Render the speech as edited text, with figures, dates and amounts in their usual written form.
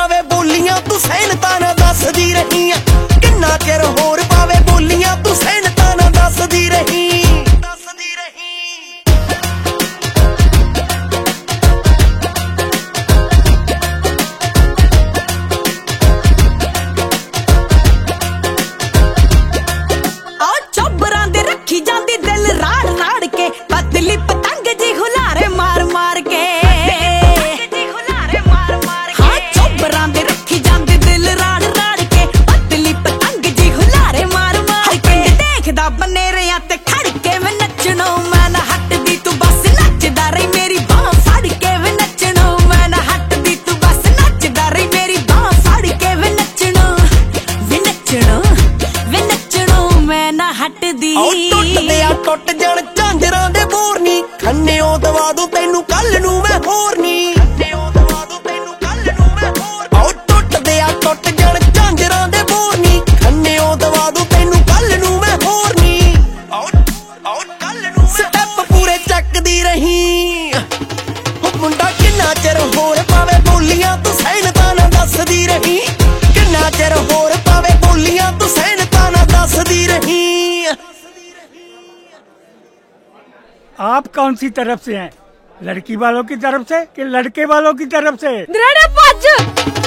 ਪਾਵੇ ਬੋਲੀਆਂ ਤੂੰ ਸਹਿਣਤਾ ਨਾ ਦੱਸਦੀ ਰਹੀ। ਕਿੰਨਾ ਚਿਰ ਹੋਰ ਪਾਵੇ ਬੋਲੀਆਂ ਤੂੰ ਸਹਿਣਤਾ ਨਾ ਦੱਸਦੀ ਰਹੀ। ਚੋਬਰਾਂ ਦੇ ਰੱਖੀ ਜਾਂਦੀ ਦਿਲ ਰਾੜ ਰਾੜ ਕੇ, ਪਤਲੀ ਪਤੰਗ ਜੀ ਹੁਲਾਰੇ ਮਾਰ ਮਾਰ ਕੇ। ਹਾਂ ਚੋਬਰਾਂ ਦੇ ਰੱਖੀ ਜਾਂਦੀ ਦਿਲ ਰਾੜ ਰਾੜ ਕੇ, ਪਤਲੀ ਪਤੰਗ ਜੀ ਹੁਲਾਰੇ ਮਾਰ ਮਾਰ ਕੇ। ਦੇਖਦਾ ਬਨੇਰਿਆਂ ਤੇ ਖੜ ਕੇ ਮੈਂ ਨੱਚਣੋਂ ਮੈਂ ਨਾ ਹਟਦੀ, ਤੂੰ ਬਸ ਨੱਚਦਾ ਰਹੀ ਮੇਰੀ ਬਾਂਹ ਫੜ ਕੇ ਵੇ ਨੱਚਣੋਂ ਮੈਂ ਨਾ ਹਟਦੀ, ਤੂੰ ਬਸ ਨੱਚਦਾ ਰਹੀ ਮੇਰੀ ਬਾਂਹ ਫੜ ਕੇ ਵੇ ਨੱਚਣੋਂ ਵੇ ਨੱਚਣੋਂ ਵੇ ਨੱਚਣੋਂ ਮੈਂ ਨਾ ਹਟਦੀ। ਟੁੱਟਦੇ ਆ ਟੁੱਟ ਜਾਣ ਝਾਂਜਰਾਂ ਦੇ ਬੋਰ ਨੀ, ਖੰਨਿਓ ਦਵਾ ਦੂੰ ਤੈਨੂੰ ਕੱਲ ਨੂੰ ਮੈਂ ਹੋਰ ਨੀ। ਟੁੱਟਦੇ ਆ ਟੁੱਟ ਜਾਣ ਝਾਂਜਰਾਂ ਦੇ ਬੋਰ ਨੀ, ਖੰਨਿਓ ਦਵਾ ਦੂੰ ਤੈਨੂੰ ਕੱਲ ਨੂੰ ਮੈਂ ਹੋਰ ਨੀ। ਸਟੈਪ ਪੂਰੇ ਚੱਕਦੀ ਰਹੀ। ਉਹ ਮੁੰਡਾ ਕਿੰਨਾ ਚਿਰ ਹੋਰ ਪਾਵੇ ਬੋਲੀਆਂ ਤੂੰ ਸਹਿਣਤਾ ਨਾ ਦੱਸਦੀ ਰਹੀ। ਕਿੰਨਾ ਚਿਰ ਹੋਰ ਪਾਵੇ ਬੋਲੀਆਂ ਤੂੰ ਸਹਿਣਤਾ ਨਾ ਦੱਸਦੀ ਰਹੀ। आप कौन सी तरफ से हैं? लड़की वालों की तरफ से कि लड़के वालों की तरफ से? दरेड़े भज